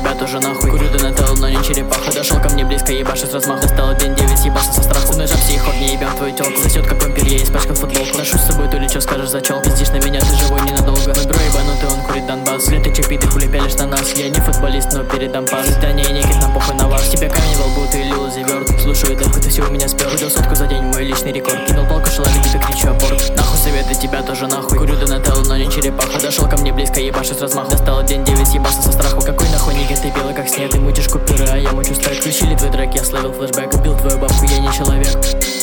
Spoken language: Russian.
тебя тоже нахуй. Курю Донателло, но не черепаха. Подошел ко мне близко, ебашит с размаху. Достал 1-9, съебался со страху. Ножа психот, не ебем твою телку. Сосет как вампир, я испачкал футболку. Ношу с собой, то ли чё скажешь за чел. Пиздишь на меня, ты живой ненадолго. Мой бро ебанутый, он курит Донбасс. Блин, ты чё, ты хули пялишь на нас. Я не футболист, но передам пас. Да не, никит, нам похуй на вас. Тебе камень во лбу, ты лил зиверт. Слушаю, так ты все у меня спер. Выдал сотку за день, мой личный рекорд. Кинул палку, шалавик, и кричу апорт. Нахуй советы, тебя тоже нахуй. Курю Донателло, но не черепаха. Подошел ко мне близко, ебашит с размаху. Достал 1-9, съебался со страху. Какой нахуй нигер, ты белый как снег. Ты мутишь купюры, а я мучу стрек. Включили твой трек, я словил флешбэк. Убил твою бабку, я не человек.